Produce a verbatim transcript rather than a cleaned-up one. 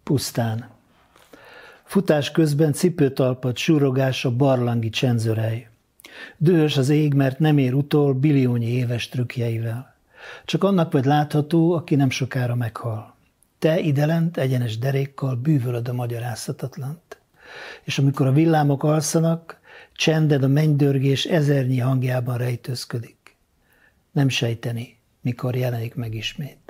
Pusztán. Futás közben cipőtalpat súrogás a barlangi csenzörej. Dühös az ég, mert nem ér utol billiónyi éves trükkjeivel. Csak annak vagy látható, aki nem sokára meghal. Te idelent egyenes derékkal bűvölöd a magyarázhatatlant. És amikor a villámok alszanak, csended a mennydörgés ezernyi hangjában rejtőzködik. Nem sejteni, mikor jelenik meg ismét.